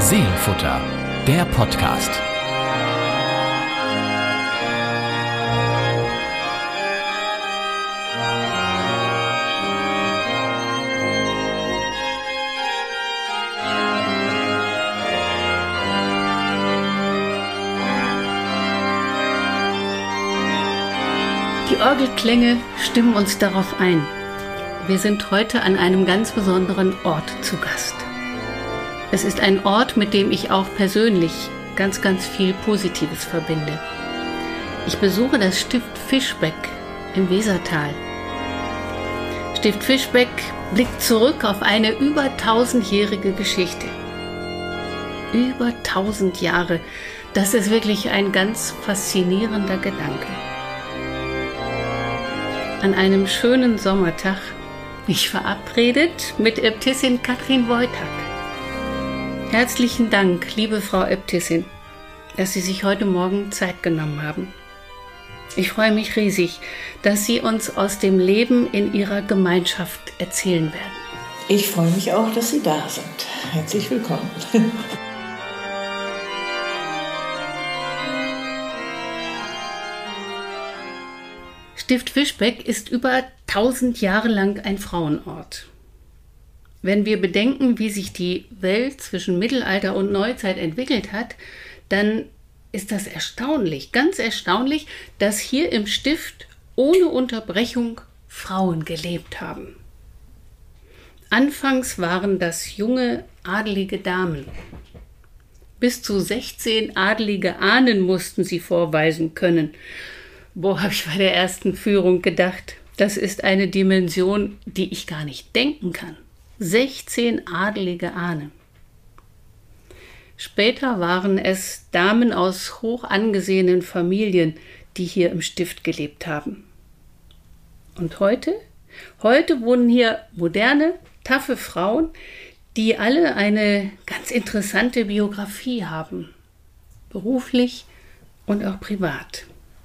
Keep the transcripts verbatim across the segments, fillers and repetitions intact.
Seelenfutter, der Podcast. Die Orgelklänge stimmen uns darauf ein. Wir sind heute an einem ganz besonderen Ort zu Gast. Es ist ein Ort, mit dem ich auch persönlich ganz, ganz viel Positives verbinde. Ich besuche das Stift Fischbeck im Wesertal. Stift Fischbeck blickt zurück auf eine über tausendjährige Geschichte. Über tausend Jahre, das ist wirklich ein ganz faszinierender Gedanke. An einem schönen Sommertag mich verabredet mit Äbtissin Katrin Wojtak. Herzlichen Dank, liebe Frau Äbtissin, dass Sie sich heute Morgen Zeit genommen haben. Ich freue mich riesig, dass Sie uns aus dem Leben in Ihrer Gemeinschaft erzählen werden. Ich freue mich auch, dass Sie da sind. Herzlich willkommen. Stift Fischbeck ist über tausend Jahre lang ein Frauenort. Wenn wir bedenken, wie sich die Welt zwischen Mittelalter und Neuzeit entwickelt hat, dann ist das erstaunlich, ganz erstaunlich, dass hier im Stift ohne Unterbrechung Frauen gelebt haben. Anfangs waren das junge, adelige Damen. Bis zu sechzehn adelige Ahnen mussten sie vorweisen können. Wo habe ich bei der ersten Führung gedacht, das ist eine Dimension, die ich gar nicht denken kann. sechzehn adelige Ahnen. Später waren es Damen aus hoch angesehenen Familien, die hier im Stift gelebt haben. Und heute? Heute wohnen hier moderne, taffe Frauen, die alle eine ganz interessante Biografie haben. Beruflich und auch privat.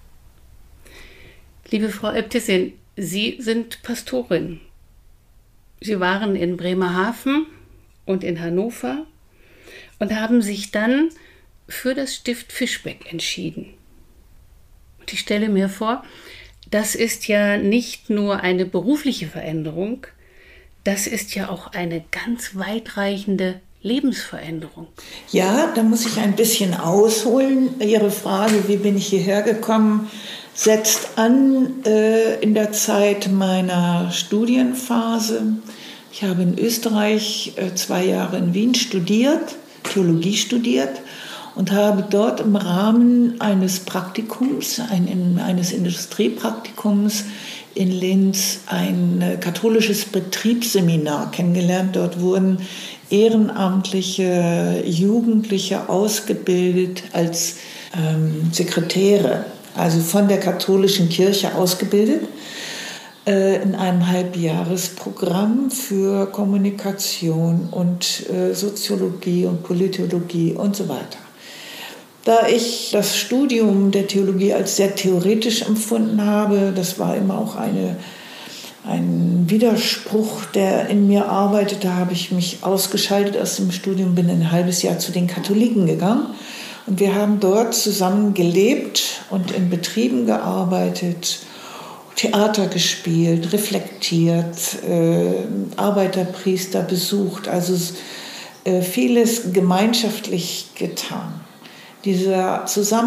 Liebe Frau Äbtissin, Sie sind Pastorin. Sie waren in Bremerhaven und in Hannover und haben sich dann für das Stift Fischbeck entschieden. Und ich stelle mir vor, das ist ja nicht nur eine berufliche Veränderung, das ist ja auch eine ganz weitreichende Lebensveränderung. Ja, da muss ich ein bisschen ausholen. Ihre Frage, wie bin ich hierher gekommen, setzt an äh, in der Zeit meiner Studienphase. Ich habe in Österreich äh, zwei Jahre in Wien studiert, Theologie studiert und habe dort im Rahmen eines Praktikums, ein, in, eines Industriepraktikums in Linz ein äh, katholisches Betriebsseminar kennengelernt. Dort wurden ehrenamtliche Jugendliche ausgebildet als ähm, Sekretäre, also von der katholischen Kirche ausgebildet, äh, in einem Halbjahresprogramm für Kommunikation und äh, Soziologie und Politologie und so weiter. Da ich das Studium der Theologie als sehr theoretisch empfunden habe, das war immer auch eine, ein Widerspruch, der in mir arbeitete, habe ich mich ausgeschaltet aus dem Studium, bin ein halbes Jahr zu den Katholiken gegangen. Und wir haben dort zusammen gelebt und in Betrieben gearbeitet, Theater gespielt, reflektiert, äh, Arbeiterpriester besucht, also äh, vieles gemeinschaftlich getan. Dieser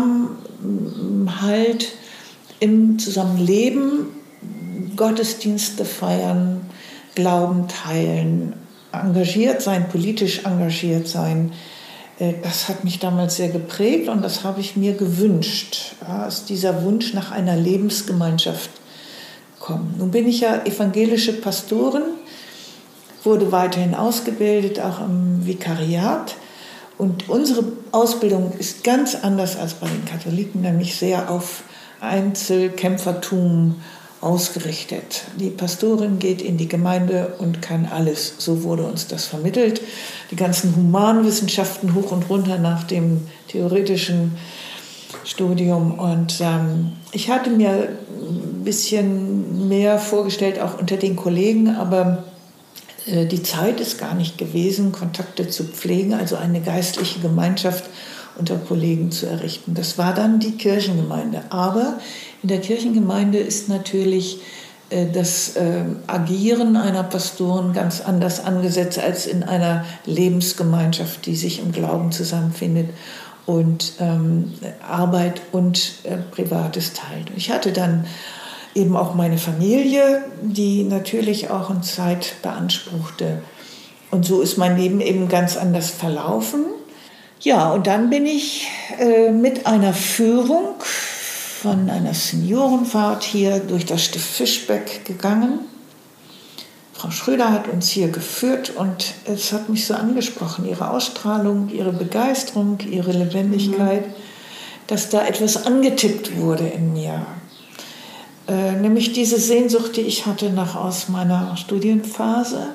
Zusammenhalt im Zusammenleben, Gottesdienste feiern, Glauben teilen, engagiert sein, politisch engagiert sein, das hat mich damals sehr geprägt und das habe ich mir gewünscht, ja, dass dieser Wunsch nach einer Lebensgemeinschaft kommt. Nun bin ich ja evangelische Pastorin, wurde weiterhin ausgebildet, auch im Vikariat. Und unsere Ausbildung ist ganz anders als bei den Katholiken, nämlich sehr auf Einzelkämpfertum ausgerichtet. Die Pastorin geht in die Gemeinde und kann alles. So wurde uns das vermittelt. Die ganzen Humanwissenschaften hoch und runter nach dem theoretischen Studium. Und ähm, ich hatte mir ein bisschen mehr vorgestellt, auch unter den Kollegen, aber äh, die Zeit ist gar nicht gewesen, Kontakte zu pflegen, also eine geistliche Gemeinschaft unter Kollegen zu errichten. Das war dann die Kirchengemeinde. Aber in der Kirchengemeinde ist natürlich äh, das äh, Agieren einer Pastoren ganz anders angesetzt als in einer Lebensgemeinschaft, die sich im Glauben zusammenfindet und ähm, Arbeit und äh, Privates teilt. Ich hatte dann eben auch meine Familie, die natürlich auch eine Zeit beanspruchte. Und so ist mein Leben eben ganz anders verlaufen. Ja, und dann bin ich äh, mit einer Führung von einer Seniorenfahrt hier durch das Stift Fischbeck gegangen. Frau Schröder hat uns hier geführt und es hat mich so angesprochen, ihre Ausstrahlung, ihre Begeisterung, ihre Lebendigkeit, mhm. dass da etwas angetippt wurde in mir. Äh, nämlich diese Sehnsucht, die ich hatte nach aus meiner Studienphase.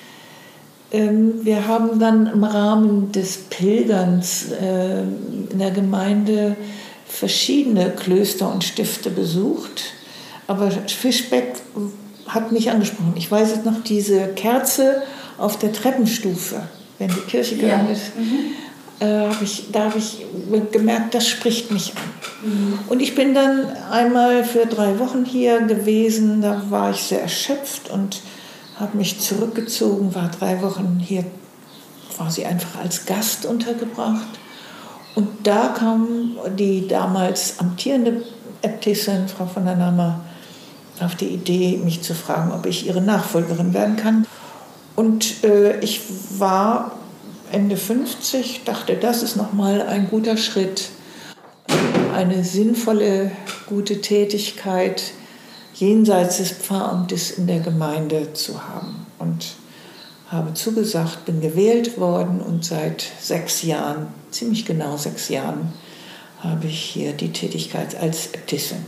Ähm, wir haben dann im Rahmen des Pilgerns äh, in der Gemeinde verschiedene Klöster und Stifte besucht, aber Fischbeck hat mich angesprochen. Ich weiß jetzt noch, diese Kerze auf der Treppenstufe, wenn die Kirche gegangen ja. ist, mhm. äh, hab ich, da habe ich gemerkt, das spricht mich an. Mhm. Und ich bin dann einmal für drei Wochen hier gewesen, da war ich sehr erschöpft und habe mich zurückgezogen, war drei Wochen hier quasi einfach als Gast untergebracht. Und da kam die damals amtierende Äbtissin, Frau von der Nammer, auf die Idee, mich zu fragen, ob ich ihre Nachfolgerin werden kann. Und äh, ich war Ende fünfzig, dachte, das ist nochmal ein guter Schritt, eine sinnvolle, gute Tätigkeit jenseits des Pfarramtes in der Gemeinde zu haben. Und habe zugesagt, bin gewählt worden und seit sechs Jahren, ziemlich genau sechs Jahren, habe ich hier die Tätigkeit als Äbtissin.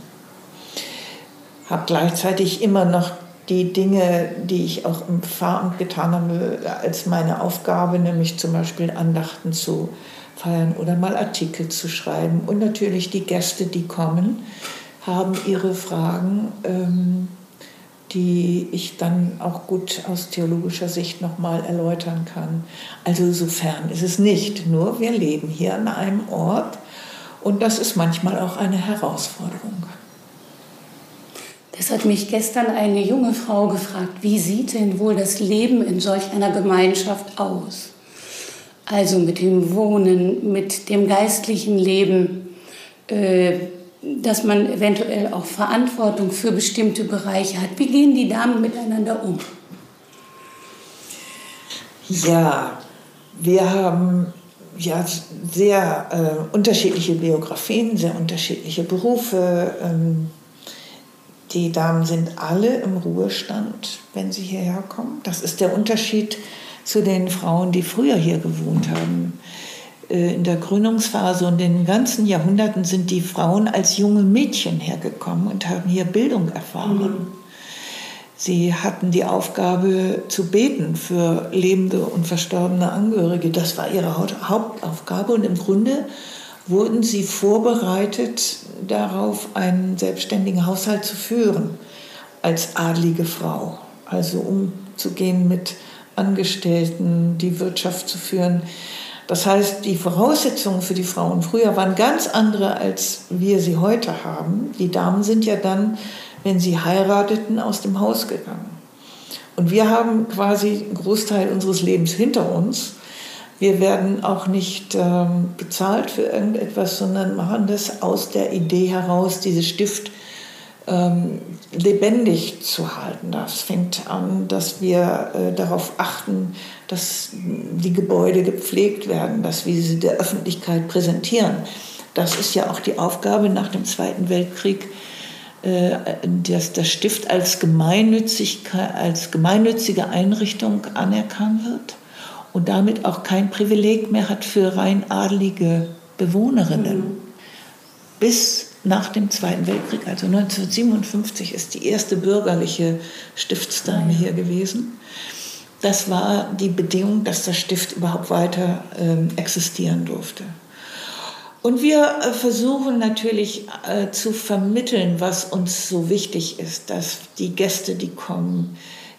Habe gleichzeitig immer noch die Dinge, die ich auch im Pfarramt getan habe, als meine Aufgabe, nämlich zum Beispiel Andachten zu feiern oder mal Artikel zu schreiben. Und natürlich die Gäste, die kommen, haben ihre Fragen, ähm, die ich dann auch gut aus theologischer Sicht nochmal erläutern kann. Also sofern ist es nicht, nur wir leben hier an einem Ort und das ist manchmal auch eine Herausforderung. Das hat mich gestern eine junge Frau gefragt, wie sieht denn wohl das Leben in solch einer Gemeinschaft aus? Also mit dem Wohnen, mit dem geistlichen Leben, äh, dass man eventuell auch Verantwortung für bestimmte Bereiche hat. Wie gehen die Damen miteinander um? Ja, wir haben ja sehr äh, unterschiedliche Biografien, sehr unterschiedliche Berufe. Ähm, die Damen sind alle im Ruhestand, wenn sie hierher kommen. Das ist der Unterschied zu den Frauen, die früher hier gewohnt haben. In der Gründungsphase und in den ganzen Jahrhunderten sind die Frauen als junge Mädchen hergekommen und haben hier Bildung erfahren. Mhm. Sie hatten die Aufgabe zu beten für lebende und verstorbene Angehörige. Das war ihre Hauptaufgabe und im Grunde wurden sie vorbereitet darauf, einen selbstständigen Haushalt zu führen als adlige Frau. Also umzugehen mit Angestellten, die Wirtschaft zu führen. Das heißt, die Voraussetzungen für die Frauen früher waren ganz andere, als wir sie heute haben. Die Damen sind ja dann, wenn sie heirateten, aus dem Haus gegangen. Und wir haben quasi einen Großteil unseres Lebens hinter uns. Wir werden auch nicht ähm, bezahlt für irgendetwas, sondern machen das aus der Idee heraus, dieses Stift ähm, lebendig zu halten. Das fängt an, dass wir äh, darauf achten, dass die Gebäude gepflegt werden, dass wir sie der Öffentlichkeit präsentieren. Das ist ja auch die Aufgabe nach dem Zweiten Weltkrieg, äh, dass das Stift als, Gemeinnützigkeit, als gemeinnützige Einrichtung anerkannt wird und damit auch kein Privileg mehr hat für rein adelige Bewohnerinnen. Mhm. Bis nach dem Zweiten Weltkrieg, also neunzehnhundertsiebenundfünfzig, ist die erste bürgerliche Stiftsdame hier gewesen. Das war die Bedingung, dass das Stift überhaupt weiter äh, existieren durfte. Und wir äh, versuchen natürlich äh, zu vermitteln, was uns so wichtig ist, dass die Gäste, die kommen,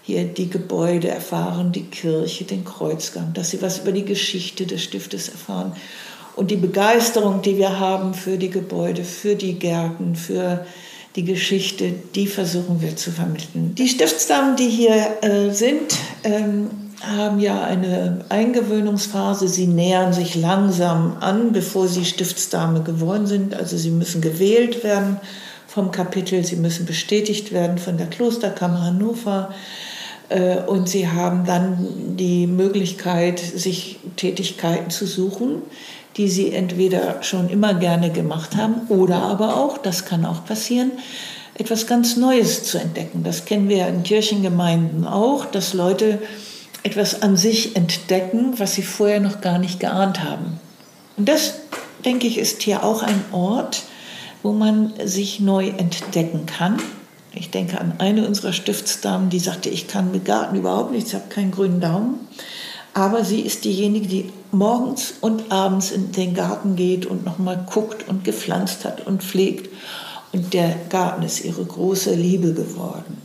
hier die Gebäude erfahren, die Kirche, den Kreuzgang, dass sie was über die Geschichte des Stiftes erfahren. Und die Begeisterung, die wir haben für die Gebäude, für die Gärten, für die Geschichte, die versuchen wir zu vermitteln. Die Stiftsdamen, die hier äh, sind, ähm, haben ja eine Eingewöhnungsphase. Sie nähern sich langsam an, bevor sie Stiftsdame geworden sind. Also sie müssen gewählt werden vom Kapitel, sie müssen bestätigt werden von der Klosterkammer Hannover. Äh, und sie haben dann die Möglichkeit, sich Tätigkeiten zu suchen, die sie entweder schon immer gerne gemacht haben oder aber auch, das kann auch passieren, etwas ganz Neues zu entdecken. Das kennen wir ja in Kirchengemeinden auch, dass Leute etwas an sich entdecken, was sie vorher noch gar nicht geahnt haben. Und das, denke ich, ist hier auch ein Ort, wo man sich neu entdecken kann. Ich denke an eine unserer Stiftsdamen, die sagte, ich kann mit Garten überhaupt nichts, ich habe keinen grünen Daumen. Aber sie ist diejenige, die morgens und abends in den Garten geht und nochmal guckt und gepflanzt hat und pflegt. Und der Garten ist ihre große Liebe geworden.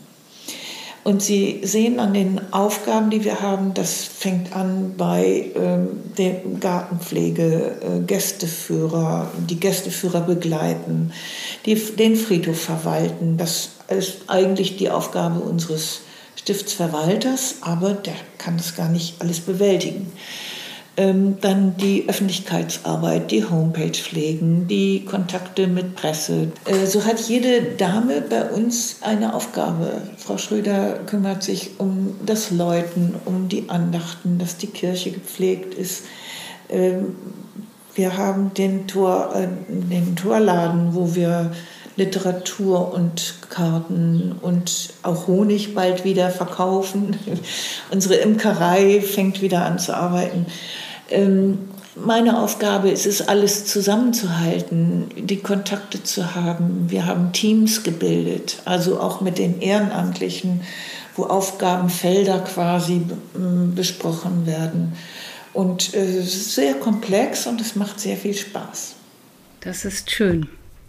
Und Sie sehen an den Aufgaben, die wir haben, das fängt an bei ähm, der Gartenpflege, äh, Gästeführer, die Gästeführer begleiten, die, den Friedhof verwalten. Das ist eigentlich die Aufgabe unseres Stiftsverwalters, aber der kann das gar nicht alles bewältigen. Ähm, dann die Öffentlichkeitsarbeit, die Homepage pflegen, die Kontakte mit Presse. Äh, so hat jede Dame bei uns eine Aufgabe. Frau Schröder kümmert sich um das Läuten, um die Andachten, dass die Kirche gepflegt ist. Ähm, wir haben den, Tor, äh, den Torladen, wo wir Literatur und Karten und auch Honig bald wieder verkaufen. Unsere Imkerei fängt wieder an zu arbeiten. Ähm, meine Aufgabe ist es, alles zusammenzuhalten, die Kontakte zu haben. Wir haben Teams gebildet, also auch mit den Ehrenamtlichen, wo Aufgabenfelder quasi äh, besprochen werden. Und äh, es ist sehr komplex und es macht sehr viel Spaß. Das ist schön.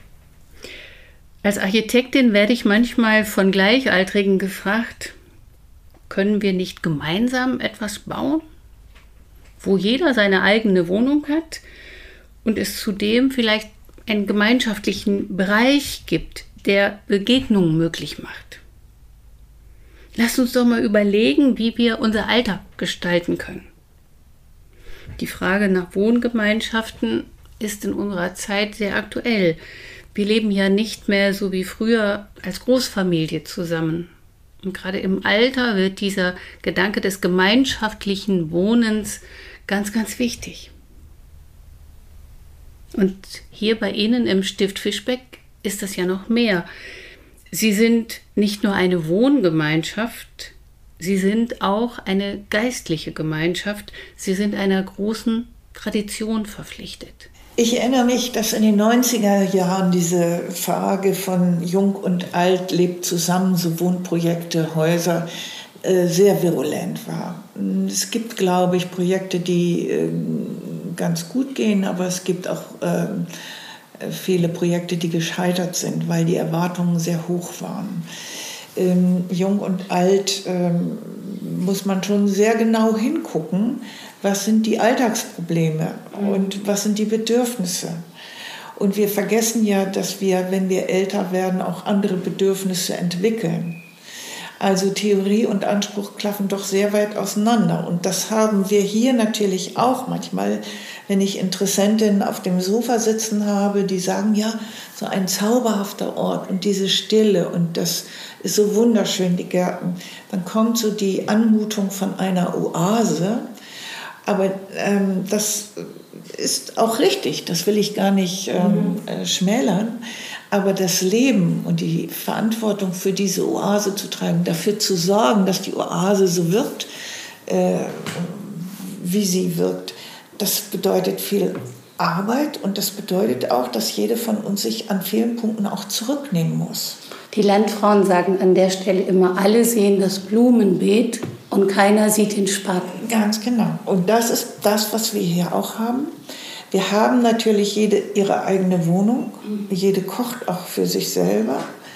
Als Architektin werde ich manchmal von Gleichaltrigen gefragt, können wir nicht gemeinsam etwas bauen, wo jeder seine eigene Wohnung hat und es zudem vielleicht einen gemeinschaftlichen Bereich gibt, der Begegnungen möglich macht. Lasst uns doch mal überlegen, wie wir unser Alltag gestalten können. Die Frage nach Wohngemeinschaften ist in unserer Zeit sehr aktuell. Wir leben ja nicht mehr so wie früher als Großfamilie zusammen. Und gerade im Alter wird dieser Gedanke des gemeinschaftlichen Wohnens ganz, ganz wichtig. Und hier bei Ihnen im Stift Fischbeck ist das ja noch mehr. Sie sind nicht nur eine Wohngemeinschaft, Sie sind auch eine geistliche Gemeinschaft. Sie sind einer großen Tradition verpflichtet. Ich erinnere mich, dass in den neunziger Jahren diese Frage von Jung und Alt lebt zusammen, so Wohnprojekte, Häuser, äh, sehr virulent war. Es gibt, glaube ich, Projekte, die äh, ganz gut gehen, aber es gibt auch äh, viele Projekte, die gescheitert sind, weil die Erwartungen sehr hoch waren. Ähm, Jung und Alt ähm, muss man schon sehr genau hingucken, was sind die Alltagsprobleme und was sind die Bedürfnisse. Und wir vergessen ja, dass wir, wenn wir älter werden, auch andere Bedürfnisse entwickeln. Also Theorie und Anspruch klaffen doch sehr weit auseinander. Und das haben wir hier natürlich auch manchmal, wenn ich Interessentinnen auf dem Sofa sitzen habe, die sagen, ja, so ein zauberhafter Ort und diese Stille und das ist so wunderschön, die Gärten. Dann kommt so die Anmutung von einer Oase. Aber ähm, das ist auch richtig, das will ich gar nicht ähm, äh, schmälern. Aber das Leben und die Verantwortung für diese Oase zu tragen, dafür zu sorgen, dass die Oase so wirkt, äh, wie sie wirkt, das bedeutet viel Arbeit und das bedeutet auch, dass jede von uns sich an vielen Punkten auch zurücknehmen muss. Die Landfrauen sagen an der Stelle immer, alle sehen das Blumenbeet und keiner sieht den Spaten. Ganz genau. Und das ist das, was wir hier auch haben. Wir haben natürlich jede ihre eigene Wohnung. Jede kocht auch für sich selber.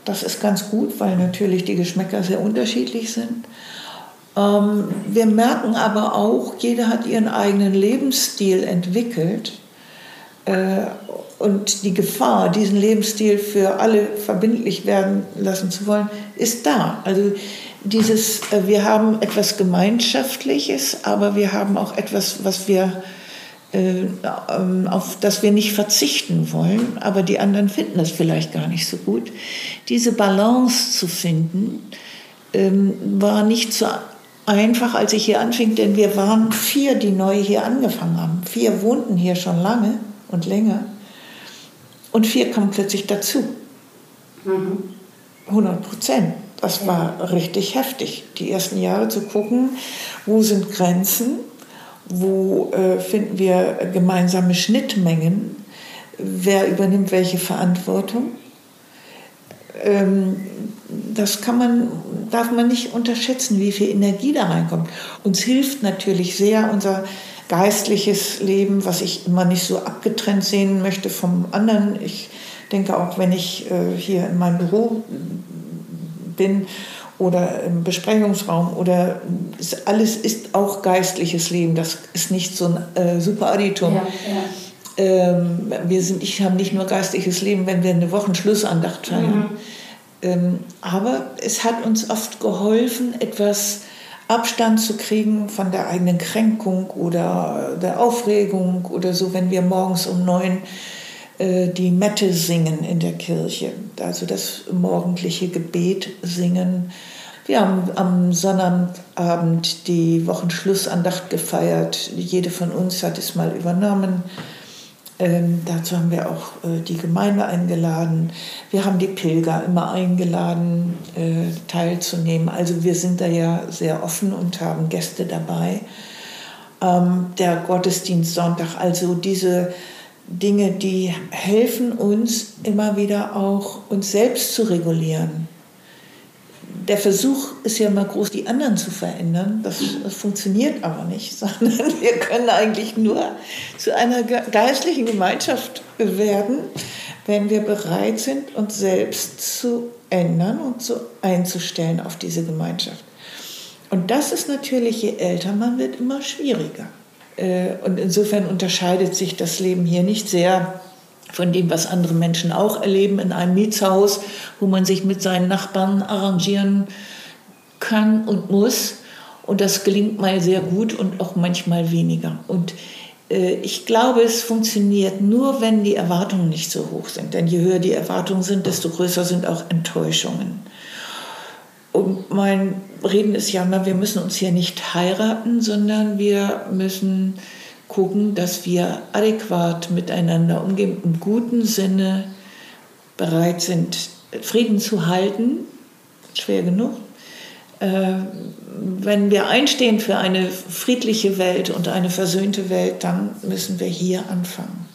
das ist ganz gut, weil natürlich die Geschmäcker sehr unterschiedlich sind. Ähm, wir merken aber auch, jeder hat ihren eigenen Lebensstil entwickelt. Äh, und die Gefahr, diesen Lebensstil für alle verbindlich werden lassen zu wollen, ist da. Also dieses, äh, wir haben etwas Gemeinschaftliches, aber wir haben auch etwas, was wir, äh, auf das wir nicht verzichten wollen, aber die anderen finden das vielleicht gar nicht so gut. Diese Balance zu finden, ähm, war nicht so einfach, als ich hier anfing, denn wir waren vier, die neu hier angefangen haben. Vier wohnten hier schon lange und länger und vier kamen plötzlich dazu. Mhm. hundert Prozent. Das war richtig heftig, die ersten Jahre zu gucken, wo sind Grenzen, wo äh, finden wir gemeinsame Schnittmengen, wer übernimmt welche Verantwortung. Ähm, das kann man, darf man nicht unterschätzen, wie viel Energie da reinkommt. Uns hilft natürlich sehr unser geistliches Leben, was ich immer nicht so abgetrennt sehen möchte vom anderen. Ich denke auch, wenn ich äh, hier in meinem Büro bin oder im Besprechungsraum oder ist, alles ist auch geistliches Leben. Das ist nicht so ein äh, Superadditum. Ja, ja. Ähm, wir sind, ich habe nicht nur geistliches Leben, wenn wir eine Wochenschlussandacht feiern. Mhm. Ähm, aber es hat uns oft geholfen, etwas Abstand zu kriegen von der eigenen Kränkung oder der Aufregung oder so, wenn wir morgens um neun äh, die Mette singen in der Kirche, also das morgendliche Gebet singen. Wir haben am Sonnabend die Wochenschlussandacht gefeiert. Jede von uns hat es mal übernommen. Ähm, dazu haben wir auch äh, die Gemeinde eingeladen. Wir haben die Pilger immer eingeladen, äh, teilzunehmen. Also wir sind da ja sehr offen und haben Gäste dabei. Ähm, der Gottesdienst Sonntag, also diese Dinge, die helfen uns immer wieder auch, uns selbst zu regulieren. Der Versuch ist ja immer groß, die anderen zu verändern. Das, das funktioniert aber nicht, sondern wir können eigentlich nur zu einer geistlichen Gemeinschaft werden, wenn wir bereit sind, uns selbst zu ändern und so einzustellen auf diese Gemeinschaft. Und das ist natürlich, je älter man wird, immer schwieriger. Und insofern unterscheidet sich das Leben hier nicht sehr von dem, was andere Menschen auch erleben in einem Mietshaus, wo man sich mit seinen Nachbarn arrangieren kann und muss. Und das gelingt mal sehr gut und auch manchmal weniger. Und äh, ich glaube, es funktioniert nur, wenn die Erwartungen nicht so hoch sind. Denn je höher die Erwartungen sind, desto größer sind auch Enttäuschungen. Und mein Reden ist ja immer, wir müssen uns hier nicht heiraten, sondern wir müssen gucken, dass wir adäquat miteinander umgehen, im guten Sinne bereit sind, Frieden zu halten, schwer genug. Äh, wenn wir einstehen für eine friedliche Welt und eine versöhnte Welt, dann müssen wir hier anfangen.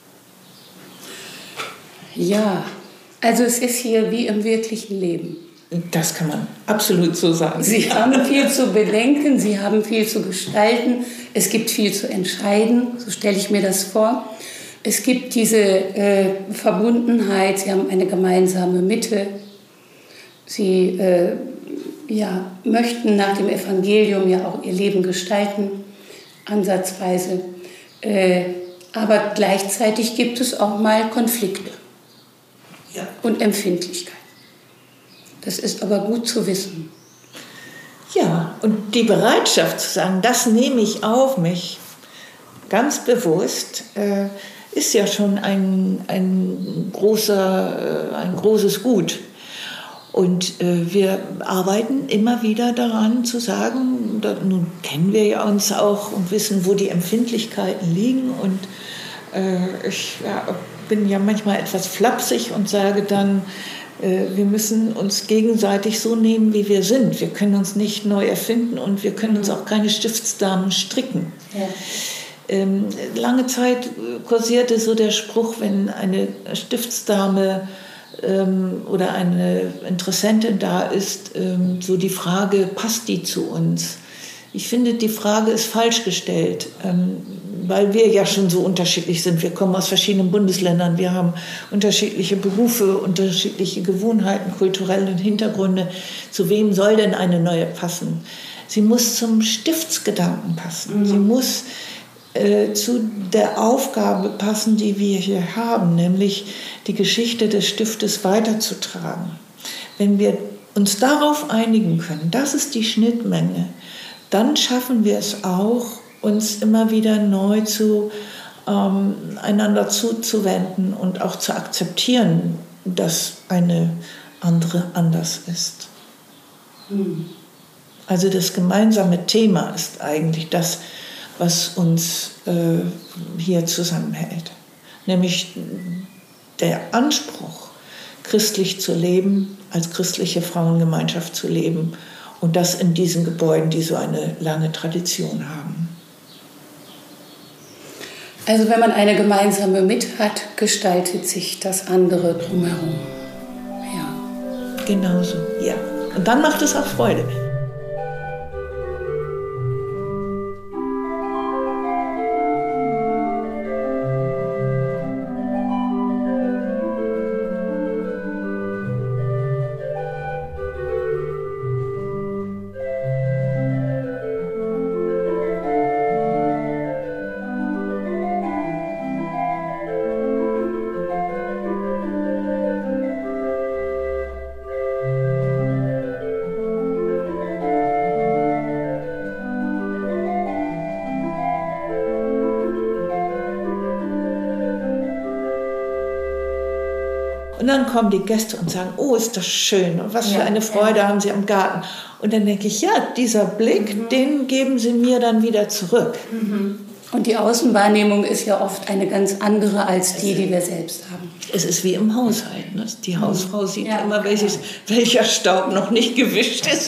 Ja, also es ist hier wie im wirklichen Leben. Das kann man absolut so sagen. Sie haben viel zu bedenken, Sie haben viel zu gestalten, es gibt viel zu entscheiden, so stelle ich mir das vor. Es gibt diese äh, Verbundenheit, Sie haben eine gemeinsame Mitte. Sie äh, ja, möchten nach dem Evangelium ja auch ihr Leben gestalten, ansatzweise. Äh, aber gleichzeitig gibt es auch mal Konflikte ja. und Empfindlichkeit. Das ist aber gut zu wissen. Ja, und die Bereitschaft zu sagen, das nehme ich auf mich, ganz bewusst, äh, ist ja schon ein, ein, großer, äh, ein großes Gut. Und äh, wir arbeiten immer wieder daran zu sagen, da, nun kennen wir ja uns auch und wissen, wo die Empfindlichkeiten liegen. Und äh, ich ja, bin ja manchmal etwas flapsig und sage dann, wir müssen uns gegenseitig so nehmen, wie wir sind. Wir können uns nicht neu erfinden und wir können uns auch keine Stiftsdamen stricken. Ja. Ähm, lange Zeit kursierte so der Spruch, wenn eine Stiftsdame ähm, oder eine Interessentin da ist, ähm, so die Frage, passt die zu uns? Ich finde, die Frage ist falsch gestellt. Ähm, weil wir ja schon so unterschiedlich sind. Wir kommen aus verschiedenen Bundesländern, wir haben unterschiedliche Berufe, unterschiedliche Gewohnheiten, kulturelle Hintergründe. Zu wem soll denn eine neue passen? Sie muss zum Stiftsgedanken passen. Mhm. Sie muss äh, zu der Aufgabe passen, die wir hier haben, nämlich die Geschichte des Stiftes weiterzutragen. Wenn wir uns darauf einigen können, das ist die Schnittmenge, dann schaffen wir es auch, uns immer wieder neu zu, ähm, einander zuzuwenden und auch zu akzeptieren, dass eine andere anders ist. Mhm. Also das gemeinsame Thema ist eigentlich das, was uns äh, hier zusammenhält. Nämlich der Anspruch, christlich zu leben, als christliche Frauengemeinschaft zu leben. Und das in diesen Gebäuden, die so eine lange Tradition haben. Also wenn man eine gemeinsame Mitte hat, gestaltet sich das andere drumherum. Ja. Genau so, ja. Und dann macht es auch Freude. Und dann kommen die Gäste und sagen, oh, ist das schön und was für eine Freude ja. haben Sie am Garten. Und dann denke ich, ja, dieser Blick, mhm. den geben Sie mir dann wieder zurück. Mhm. Und die Außenwahrnehmung ist ja oft eine ganz andere als die, die wir selbst haben. Es ist wie im Haushalt. Ne? Die Hausfrau sieht ja, immer, welches, welcher Staub noch nicht gewischt ist.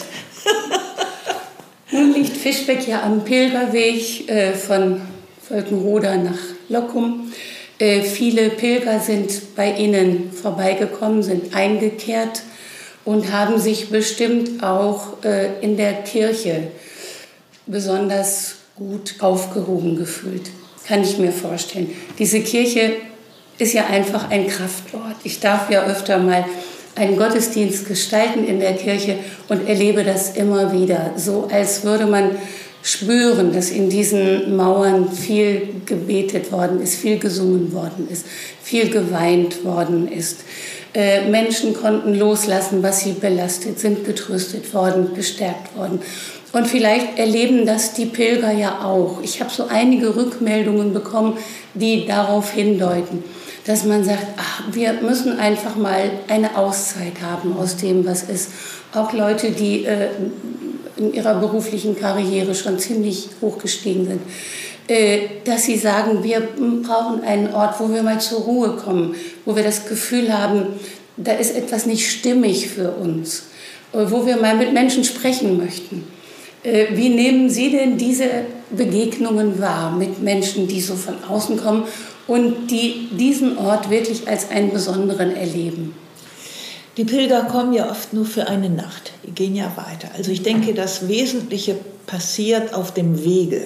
Nun liegt Fischbeck ja am Pilgerweg äh, von Völkenroda nach Lockum. Äh, viele Pilger sind bei Ihnen vorbeigekommen, sind eingekehrt und haben sich bestimmt auch äh, in der Kirche besonders gut aufgehoben gefühlt. Kann ich mir vorstellen. Diese Kirche ist ja einfach ein Kraftort. Ich darf ja öfter mal einen Gottesdienst gestalten in der Kirche und erlebe das immer wieder. So als würde man spüren, dass in diesen Mauern viel gebetet worden ist, viel gesungen worden ist, viel geweint worden ist. Äh, Menschen konnten loslassen, was sie belastet, sind getröstet worden, gestärkt worden. Und vielleicht erleben das die Pilger ja auch. Ich habe so einige Rückmeldungen bekommen, die darauf hindeuten, dass man sagt, ach, wir müssen einfach mal eine Auszeit haben aus dem, was ist. Auch Leute, die äh, in ihrer beruflichen Karriere schon ziemlich hochgestiegen sind, äh, dass sie sagen, wir brauchen einen Ort, wo wir mal zur Ruhe kommen, wo wir das Gefühl haben, da ist etwas nicht stimmig für uns, äh, wo wir mal mit Menschen sprechen möchten. Äh, wie nehmen Sie denn diese Begegnungen wahr mit Menschen, die so von außen kommen und die diesen Ort wirklich als einen besonderen erleben? Die Pilger kommen ja oft nur für eine Nacht, die gehen ja weiter. Also ich denke, das Wesentliche passiert auf dem Wege.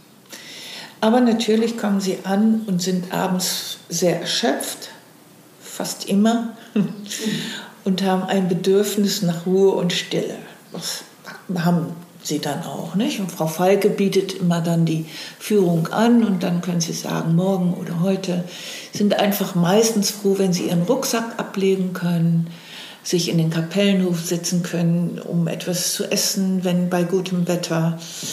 Aber natürlich kommen sie an und sind abends sehr erschöpft, fast immer, und haben ein Bedürfnis nach Ruhe und Stille. Das haben sie dann auch, nicht? Und Frau Falke bietet immer dann die Führung an und dann können sie sagen, morgen oder heute, sind einfach meistens froh, wenn sie ihren Rucksack ablegen können, sich in den Kapellenhof sitzen können, um etwas zu essen, wenn bei gutem Wetter.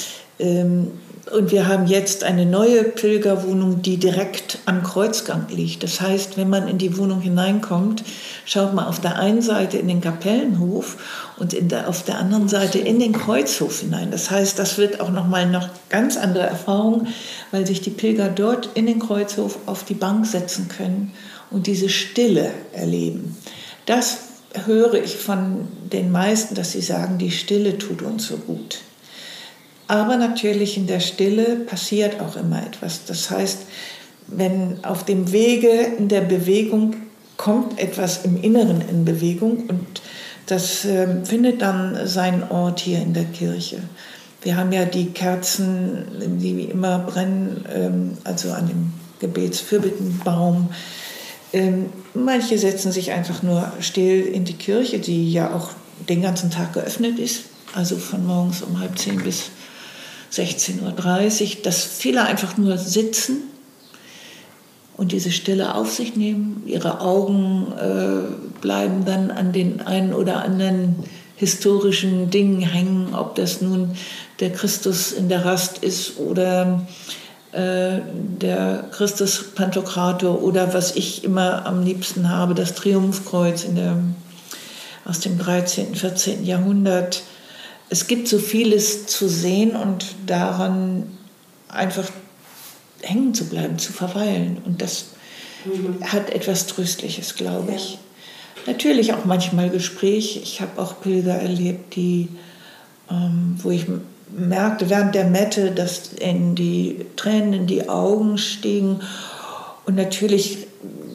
Und wir haben jetzt eine neue Pilgerwohnung, die direkt am Kreuzgang liegt. Das heißt, wenn man in die Wohnung hineinkommt, schaut man auf der einen Seite in den Kapellenhof und in der, auf der anderen Seite in den Kreuzhof hinein. Das heißt, das wird auch noch mal eine ganz andere Erfahrung, weil sich die Pilger dort in den Kreuzhof auf die Bank setzen können und diese Stille erleben. Das höre ich von den meisten, dass sie sagen, die Stille tut uns so gut. Aber natürlich in der Stille passiert auch immer etwas. Das heißt, wenn auf dem Wege in der Bewegung kommt etwas im Inneren in Bewegung und das äh, findet dann seinen Ort hier in der Kirche. Wir haben ja die Kerzen, die wie immer brennen, ähm, also an dem Gebetsfürbittenbaum. Ähm, manche setzen sich einfach nur still in die Kirche, die ja auch den ganzen Tag geöffnet ist, also von morgens um halb zehn bis sechzehn Uhr dreißig, dass viele einfach nur sitzen und diese Stille auf sich nehmen. Ihre Augen äh, bleiben dann an den einen oder anderen historischen Dingen hängen, ob das nun der Christus in der Rast ist oder äh, der Christus Pantokrator oder was ich immer am liebsten habe, das Triumphkreuz in der, aus dem dreizehnten, vierzehnten Jahrhundert. Es gibt so vieles zu sehen und daran einfach hängen zu bleiben, zu verweilen. Und das mhm. hat etwas Tröstliches, glaube ich. Ja. Natürlich auch manchmal Gespräch. Ich habe auch Pilger erlebt, die, ähm, wo ich merkte während der Mette, dass in die Tränen in die Augen stiegen. Und natürlich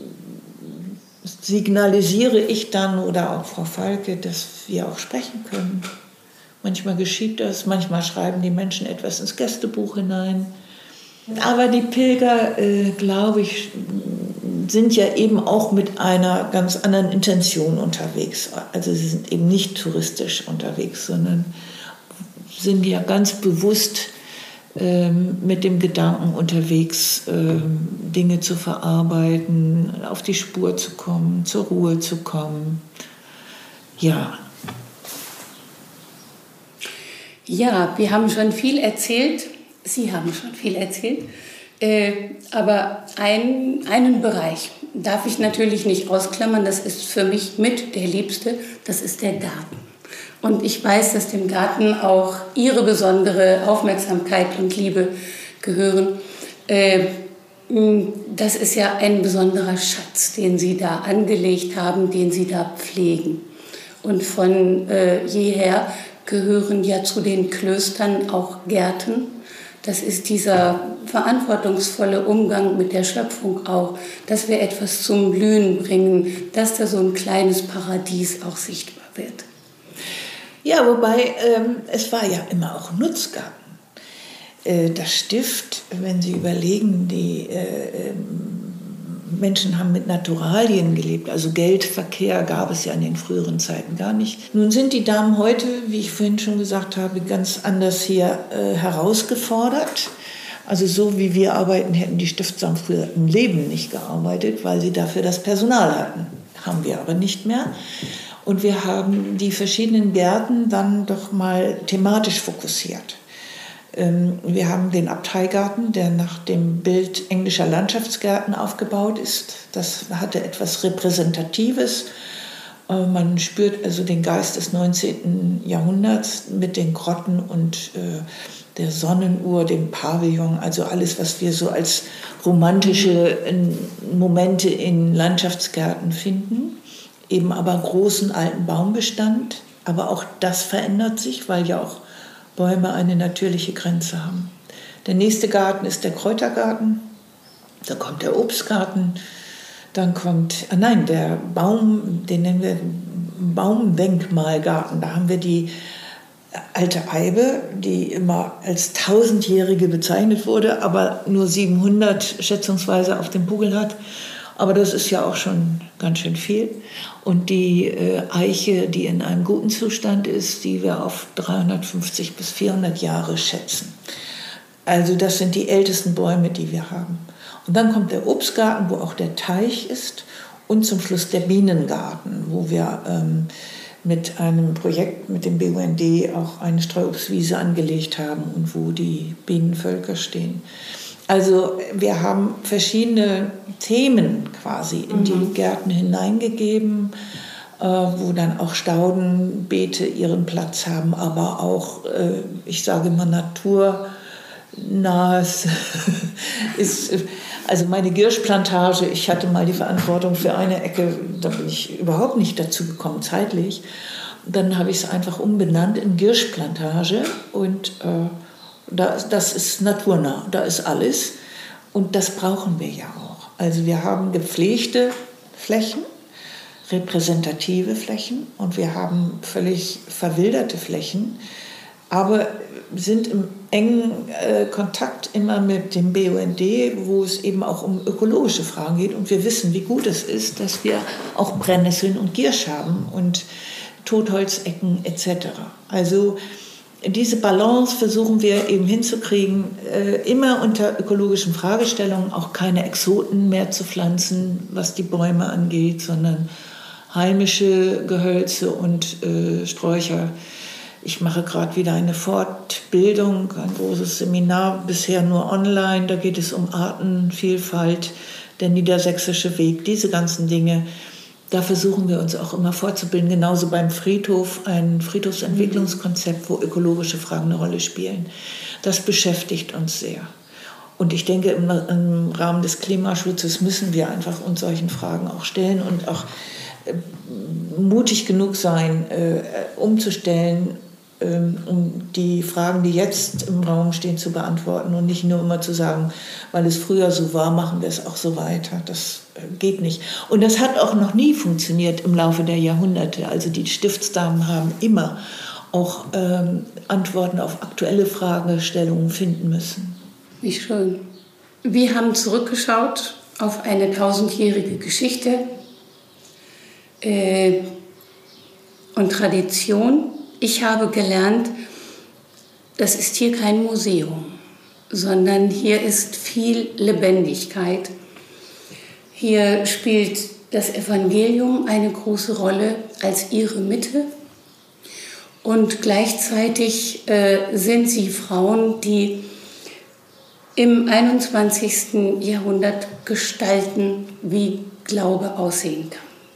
signalisiere ich dann oder auch Frau Falke, dass wir auch sprechen können. Manchmal geschieht das, manchmal schreiben die Menschen etwas ins Gästebuch hinein. Aber die Pilger, äh, glaube ich, sind ja eben auch mit einer ganz anderen Intention unterwegs. Also sie sind eben nicht touristisch unterwegs, sondern sind ja ganz bewusst ähm, mit dem Gedanken unterwegs, ähm, Dinge zu verarbeiten, auf die Spur zu kommen, zur Ruhe zu kommen. Ja. Ja, wir haben schon viel erzählt. Sie haben schon viel erzählt. Äh, aber ein, einen Bereich darf ich natürlich nicht ausklammern. Das ist für mich mit der Liebste. Das ist der Garten. Und ich weiß, dass dem Garten auch Ihre besondere Aufmerksamkeit und Liebe gehören. Äh, das ist ja ein besonderer Schatz, den Sie da angelegt haben, den Sie da pflegen. Und von äh, jeher gehören ja zu den Klöstern auch Gärten. Das ist dieser verantwortungsvolle Umgang mit der Schöpfung auch, dass wir etwas zum Blühen bringen, dass da so ein kleines Paradies auch sichtbar wird. Ja, wobei ähm, es war ja immer auch Nutzgarten. Äh, das Stift, wenn Sie überlegen, die äh, Menschen haben mit Naturalien gelebt, also Geldverkehr gab es ja in den früheren Zeiten gar nicht. Nun sind die Damen heute, wie ich vorhin schon gesagt habe, ganz anders hier äh, herausgefordert. Also so wie wir arbeiten, hätten die Stiftsdamen früher im Leben nicht gearbeitet, weil sie dafür das Personal hatten. Haben wir aber nicht mehr. Und wir haben die verschiedenen Gärten dann doch mal thematisch fokussiert. Wir haben den Abteigarten, der nach dem Bild englischer Landschaftsgärten aufgebaut ist. Das hatte etwas Repräsentatives. Man spürt also den Geist des neunzehnten Jahrhunderts mit den Grotten und der Sonnenuhr, dem Pavillon, also alles, was wir so als romantische Momente in Landschaftsgärten finden. Eben aber großen alten Baumbestand. Aber auch das verändert sich, weil ja auch Bäume eine natürliche Grenze haben. Der nächste Garten ist der Kräutergarten, da kommt der Obstgarten, dann kommt, ah nein, der Baum, den nennen wir Baumdenkmalgarten. Da haben wir die alte Eibe, die immer als tausendjährige bezeichnet wurde, aber nur siebenhundert schätzungsweise auf dem Buckel hat. Aber das ist ja auch schon ganz schön viel. Und die äh, Eiche, die in einem guten Zustand ist, die wir auf dreihundertfünfzig bis vierhundert Jahre schätzen. Also das sind die ältesten Bäume, die wir haben. Und dann kommt der Obstgarten, wo auch der Teich ist. Und zum Schluss der Bienengarten, wo wir ähm, mit einem Projekt mit dem B U N D auch eine Streuobstwiese angelegt haben und wo die Bienenvölker stehen. Also wir haben verschiedene Themen quasi in die mhm. Gärten hineingegeben, äh, wo dann auch Staudenbeete ihren Platz haben, aber auch, äh, ich sage mal, naturnahes ist. Also meine Girschplantage, ich hatte mal die Verantwortung für eine Ecke, da bin ich überhaupt nicht dazu gekommen, zeitlich. Dann habe ich es einfach umbenannt in Girschplantage und äh, Das, das ist naturnah, da ist alles und das brauchen wir ja auch. Also wir haben gepflegte Flächen, repräsentative Flächen und wir haben völlig verwilderte Flächen, aber sind im engen äh, Kontakt immer mit dem B U N D, wo es eben auch um ökologische Fragen geht. Und wir wissen, wie gut es ist, dass wir auch Brennnesseln und Giersch haben und Totholzecken et cetera. Also diese Balance versuchen wir eben hinzukriegen, äh, immer unter ökologischen Fragestellungen, auch keine Exoten mehr zu pflanzen, was die Bäume angeht, sondern heimische Gehölze und äh, Sträucher. Ich mache gerade wieder eine Fortbildung, ein großes Seminar, bisher nur online. Da geht es um Artenvielfalt, der niedersächsische Weg, diese ganzen Dinge. Da versuchen wir uns auch immer fortzubilden. Genauso beim Friedhof, ein Friedhofsentwicklungskonzept, wo ökologische Fragen eine Rolle spielen. Das beschäftigt uns sehr. Und ich denke, im, im Rahmen des Klimaschutzes müssen wir einfach uns solchen Fragen auch stellen und auch äh, mutig genug sein, äh, umzustellen, um die Fragen, die jetzt im Raum stehen, zu beantworten und nicht nur immer zu sagen, weil es früher so war, machen wir es auch so weiter. Das geht nicht. Und das hat auch noch nie funktioniert im Laufe der Jahrhunderte. Also die Stiftsdamen haben immer auch ähm, Antworten auf aktuelle Fragestellungen finden müssen. Wie schön. Wir haben zurückgeschaut auf eine tausendjährige Geschichte äh, und Tradition. Ich habe gelernt, das ist hier kein Museum, sondern hier ist viel Lebendigkeit. Hier spielt das Evangelium eine große Rolle als ihre Mitte. Und gleichzeitig äh, sind sie Frauen, die im einundzwanzigsten Jahrhundert gestalten, wie Glaube aussehen kann.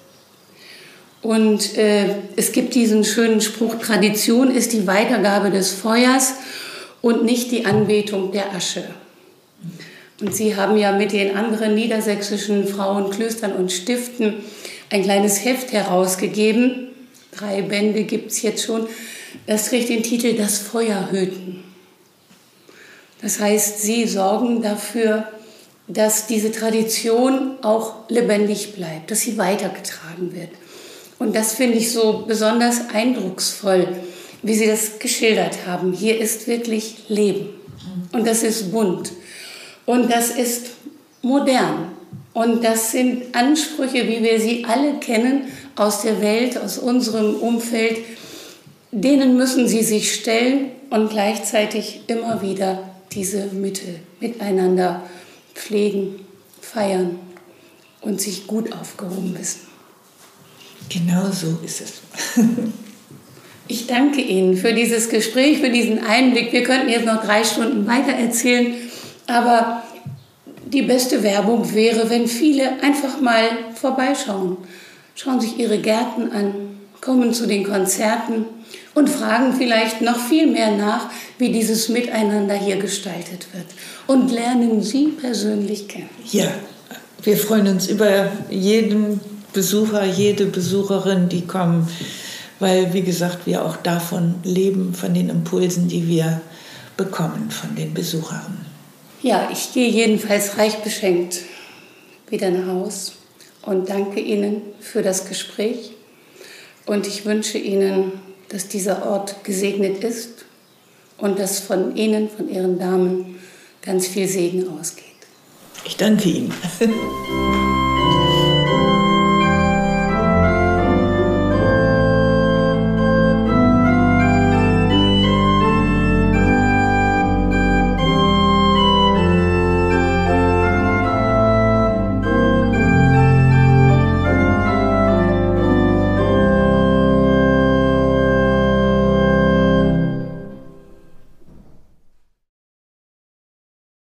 Und äh, es gibt diesen schönen Spruch, Tradition ist die Weitergabe des Feuers und nicht die Anbetung der Asche. Und Sie haben ja mit den anderen niedersächsischen Frauenklöstern und Stiften ein kleines Heft herausgegeben. Drei Bände gibt es jetzt schon. Das trägt den Titel Das Feuer hüten. Das heißt, Sie sorgen dafür, dass diese Tradition auch lebendig bleibt, dass sie weitergetragen wird. Und das finde ich so besonders eindrucksvoll, wie Sie das geschildert haben. Hier ist wirklich Leben. Und das ist bunt. Und das ist modern. Und das sind Ansprüche, wie wir sie alle kennen, aus der Welt, aus unserem Umfeld. Denen müssen Sie sich stellen und gleichzeitig immer wieder diese Mitte miteinander pflegen, feiern und sich gut aufgehoben wissen. Genau so ist es. Ich danke Ihnen für dieses Gespräch, für diesen Einblick. Wir könnten jetzt noch drei Stunden weiter erzählen, aber die beste Werbung wäre, wenn viele einfach mal vorbeischauen, schauen sich ihre Gärten an, kommen zu den Konzerten und fragen vielleicht noch viel mehr nach, wie dieses Miteinander hier gestaltet wird und lernen Sie persönlich kennen. Ja, wir freuen uns über jeden Besucher, jede Besucherin, die kommen, weil, wie gesagt, wir auch davon leben, von den Impulsen, die wir bekommen von den Besuchern. Ja, ich gehe jedenfalls reich beschenkt wieder nach Haus und danke Ihnen für das Gespräch. Und ich wünsche Ihnen, dass dieser Ort gesegnet ist und dass von Ihnen, von Ihren Damen, ganz viel Segen ausgeht. Ich danke Ihnen.